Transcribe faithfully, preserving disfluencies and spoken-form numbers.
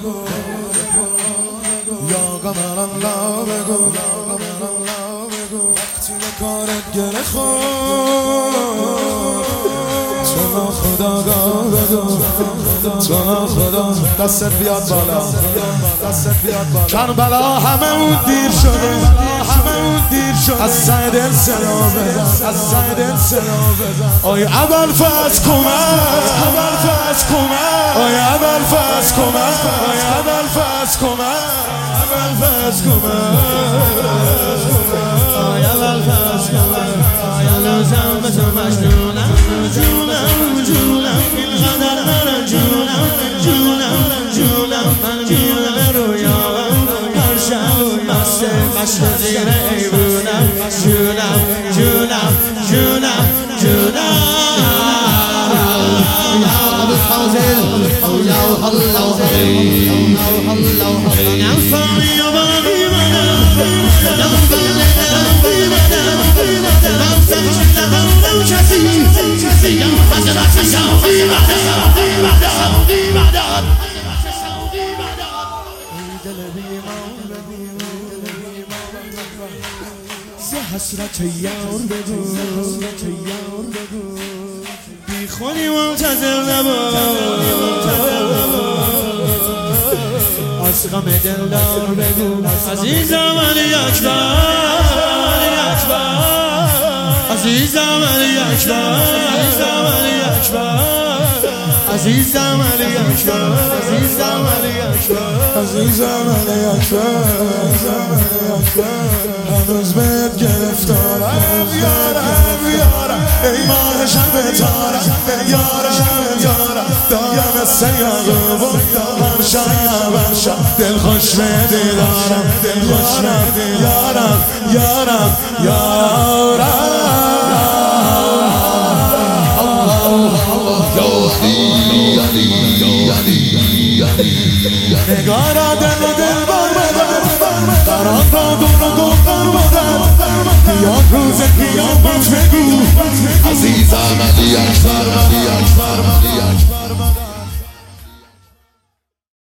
یا قمر الله بگو وقتی به کارت گره خورد تو خداگاه بگو تو خدا دستت بیاد بالا دستت بیاد بالا کربلا همه اون دیر شده همه اون دیر شده از سر دل صدا بزن از سر دل صدا بزن آی اول فاز کمک اول فاز کمک آی اول فاز کمک آی اول فاز کمک اول فاز کمک آی اول فاز کمک آی لازم به تو مجنونم جونم جونم اینقدر من جونم جونم جونم من جونم رویام هر شب مست مست زیر ایوونم جونم جونم جونم جونم یا ابو الحوزل الله الله الله نم فامی و باقی منم نم فامی نم سمش نم نم کسی سیم فجرت شوقی مدد شوقی مدد حسرت یار بگو بی خودی منتظر نباش از غم دلدار بگو عزیزم علی اکبر عزیزم علی اکبر عزیزم علی اکبر عزیزم علی اکبر عزیزم علی اکبر عزیزم علی اکبر هنوز بهت گرفتارم یارم یارم ای ماه شب تارم یارم یارم دارم مثل یعقوب همشم همشم دل خوش به دیدارم دل خوش به دیدارم یارم یارم نگارا دل و دل بار بدن قرار را دور و دختر بدن بیاد روز قیامت بگو عزیزم علی اکبر علی اکبر علی اکبر